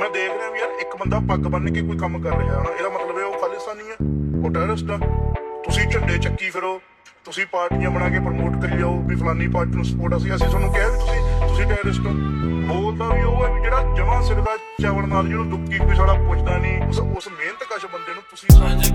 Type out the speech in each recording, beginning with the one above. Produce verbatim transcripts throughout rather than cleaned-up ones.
ਦੇਖ ਰਿਹਾ ਵੀ ਯਾਰ ਇੱਕ ਬੰਦਾ ਪੱਗ ਬੰਨ ਕੇ ਕੋਈ ਕੰਮ ਕਰ ਰਿਹਾ ਨਾ, ਇਹਦਾ ਮਤਲਬ ਇਹ ਉਹ ਖਾਲਿਸਤਾਨੀ ਹੈ, ਉਹ ਟੈਰਰਿਸਟ ਆ। ਤੁਸੀਂ ਝੰਡੇ ਚੱਕੀ ਫਿਰੋ, ਤੁਸੀਂ ਪਾਰਟੀਆਂ ਬਣਾ ਕੇ ਪ੍ਰਮੋਟ ਕਰੀ ਜਾਓ ਵੀ ਫਲਾਨੀ ਪਾਰਟੀ ਨੂੰ ਸਪੋਰਟ ਅਸੀਂ ਅਸੀਂ ਤੁਹਾਨੂੰ ਕਿਹਾ ਵੀ ਤੁਸੀਂ ਤੁਸੀਂ ਟੈਰਰਿਸਟ ਹੋ। ਬੋਲਦਾ ਵੀ ਉਹ ਹੈ ਵੀ ਜਿਹੜਾ ਜਮਾਂ ਸਿਰ ਦਾ ਚਾਵਲ ਨਾਲ ਜਿਹਨੂੰ ਦੁੱਕੀ ਕੋਈ ਸਾਲਾ ਪੁੱਛਦਾ ਨਹੀਂ, ਉਸ ਉਸ ਮਿਹਨਤਕਸ਼ ਬੰਦੇ ਨੂੰ ਤੁਸੀਂ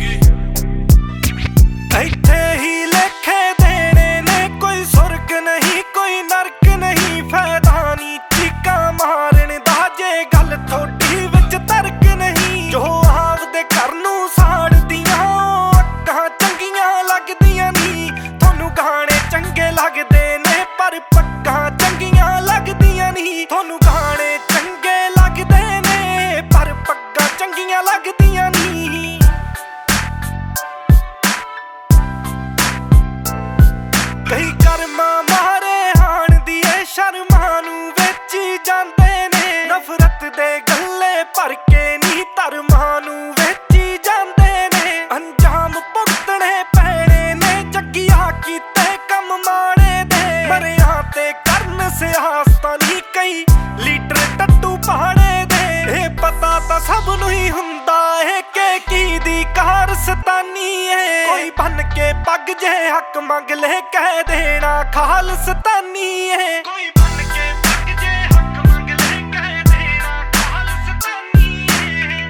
ਇੱਥੇ ਹੀ ਲੇਖੇ ਦੇਣੇ ਨੇ, ਕੋਈ ਸੁਰਗ ਨਹੀਂ ਕੋਈ ਨਰਕ ਨਹੀਂ, ਫਾਇਦਾ ਨਹੀਂ ਚੀਕਾਂ ਮਾਰਨ ਦਾ ਜੇ ਗੱਲ ਥੋੜੀ ਵਿੱਚ ਤਰਕ ਨਹੀਂ। ਜੋ ਆਪਦੇ ਘਰ ਨੂੰ ਸਾੜਦੀਆਂ ਅੱਖਾਂ ਚੰਗੀਆਂ ਲੱਗਦੀਆਂ ਨਹੀਂ, ਤੁਹਾਨੂੰ ਗਾਣੇ ਚੰਗੇ ਲੱਗਦੇ ਨੇ ਪਰ ਪੱਗਾਂ ਚੰਗੀਆਂ ਲੱਗਦੀਆਂ ਨਹੀਂ। ਤੁਹਾਨੂੰ ਗਾਣੇ ਚੰਗੇ ਲੱਗਦੇ ਨੇ ਪਰ ਪੱਗਾਂ ਚੰਗੀਆਂ ਲੱਗਦੀਆਂ ਨਹੀਂ। ਕਈ ਕਰਮਾਂ ਮਾਰੇ ਹਾਣ ਦੀ ਏ ਸ਼ਰਮਾਂ ਨੂੰ ਵੇਚੀ ਜਾਂਦੇ ਨੇ, ਨਫ਼ਰਤ ਦੇ ਗੱਲੇ ਭਰ ਕੇ ਨੀ ਧਰਮਾਂ ਨੂੰ ਵੇਚੀ ਜਾਂਦੇ ਨੇ। ਅੰਜਾਮ ਭੁਗਤਣੇ ਪੈਣੇ ਨੇ ਜੱਗੀਆਂ ਕੀਤੇ ਕੰਮ ਮਾੜੇ ਦੇ, ਮਰਿਆਂ ਤੇ ਕਰਨ ਸਿਆਸਤਾਂ ਨੀ ਕਈ ਲੀਡਰ ਟੱਟੂ ਪਹਾੜੇ ਦੇ। ਇਹ ਪਤਾ ਤਾਂ ਸਭ ਨੂੰ ਹੀ ਹੁੰਦਾ ਏ ਕਿ ਕੀ ਦੀ ਕਾਰਸਤਾਨੀ ਏ, ਕੋਈ ਬਨ ਕੇ ਪੱਗ ਜੇ ਹੱਕ ਮੰਗ ਲੈ ਕਹਿ ਦੇਣਾ ਖਾਲਸਤਾਨੀ ਏ। ਕੋਈ ਬਨ ਕੇ ਪੱਗ ਜੇ ਹੱਕ ਮੰਗ ਲੈ ਕਹਿ ਦੇਣਾ ਖਾਲਸਤਾਨੀ ਏ,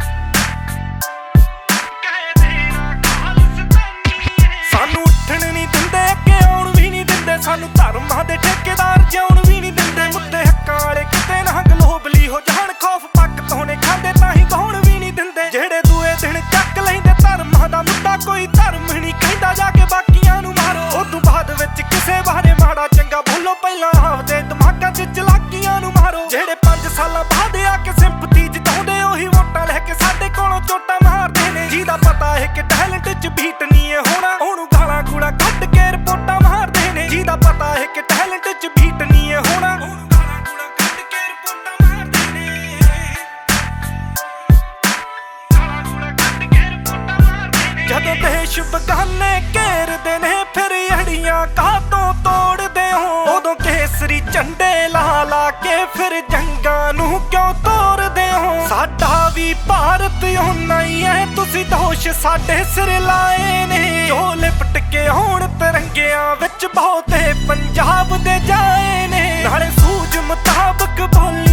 ਕਹਿ ਦੇਣਾ ਖਾਲਸਤਾਨੀ ਏ। ਸਾਨੂੰ ਉੱਠਣ ਨਹੀਂ ਦਿੰਦੇ ਕਿ ਆਉਣ ਵੀ ਨਹੀਂ ਦਿੰਦੇ, ਸਾਨੂੰ ਧਰਮਾਂ ਦੇ ਠੇਕੇਦਾਰ ਜਿਉਣ ਵੀ ਨਹੀਂ ਦਿੰਦੇ। ਮੁੱਦੇ ਹੱਕਾਂ ਵਾਲੇ ਕਿਤੇ ਨਾ ਗਲੋਬਲੀ ਹੋ ਜਾਣ, ਖੌਫ ਪੱਕ ਤੋਣੇ ਖਾਂਦੇ ਤਾਂ ਹੀ ਗਾਉਣ ਵੀ ਨਹੀਂ ਦਿੰਦੇ। ਜਿਹੜੇ ਦੂਏ ਦਿਨ ਚੱਕ ਲੈਂਦੇ ਧਰਮਾਂ ਦਾ ਮੁੱਦਾ, ਕੋਈ ਧਰਮ ਨਹੀਂ ਕਹਿੰਦਾ ਜਾ ਕੇ ਬਾਕੀਆਂ ਨੂੰ ਮਾਰੋ। ਉਦੋਂ ਬਾਅਦ ਵਿੱਚ ਕਿਸੇ ਬਾਰੇ ਮਾੜਾ ਚੰਗਾ ਬੋਲੋ, ਪਹਿਲਾਂ ਆਪਦੇ ਦਿਮਾਗਾਂ 'ਚ ਚਲਾਕੀਆਂ ਨੂੰ ਮਾਰੋ। ਜਿਹੜੇ ਪੰਜ ਸਾਲਾਂ ਬਾਅਦ ਆ ਕੇ ਸਿੰਪਥੀ ਜਿਤਾਉਂਦੇ, ਉਹੀ ਵੋਟਾਂ ਲੈ ਕੇ ਸਾਡੇ ਕੋਲੋਂ ਚੋਟਾਂ ਮਾਰਦੇ ਨੇ। ਜਿਹਦਾ ਪਤਾ ਹੈ ਕਿ ਟੈਲੈਂਟ 'ਚ ਬੀਟ ਨਹੀਂ ਏ ਹੋਣਾ, ਉਹਨੂੰ ਗਾਲਾਂ ਗੂਲਾਂ ਕੱਢ ਕੇ ਰਿਪੋਰਟਾਂ ਮਾਰਦੇ ਨੇ। ਜਿਹਦਾ ਪਤਾ ਹੈ ਕਿ ਟੈਲੈਂਟ 'ਚ ਬੀਟ ਨਹੀਂ ਏ ਹੋਣਾ, ਉਹਨੂੰ ਗਾਲਾਂ ਗੂਲਾਂ ਕੱਢ ਕੇ ਰਿਪੋਰਟਾਂ ਮਾਰਦੇ ਨੇ। ਗਾਲਾਂ ਗੂਲਾਂ ਕੱਢ ਕੇ ਰਿਪੋਰਟਾਂ ਮਾਰਦੇ ਨੇ। ਜਦੋਂ ਦੇਸ਼ ਬਗਾਨੇ ਘੇਰਦੇ ਨੇ ਫਿਰ ਅੜੀਆਂ ਕਾਹਤੋਂ ਤੋੜਦੇ ਹੋ, ਉਦੋਂ ਕੇਸਰੀ ਝੰਡੇ ਲਾ ਲਾ ਕੇ ਫਿਰ ਜੰਗਾਂ ਨੂੰ ਕਿਉਂ ਤੋਰਦੇ ਹੋ। ਸਾਡਾ ਵੀ ਭਾਰਤ ਓਨਾ ਹੀ ਹੈ, ਤੁਸੀਂ ਦੋਸ਼ ਸਾਡੇ ਸਿਰ ਲਾਏ ਨੇ। ਜੋ ਲਿਪਟ ਕੇ ਹੋਣ ਤਿਰੰਗਿਆਂ ਵਿੱਚ ਬਹੁਤੇ ਪੰਜਾਬ ਦੇ ਜਾਏ ਨੇ, ਨਾਲੇ ਸੂਝ ਮੁਤਾਬਕ ਬੋਲ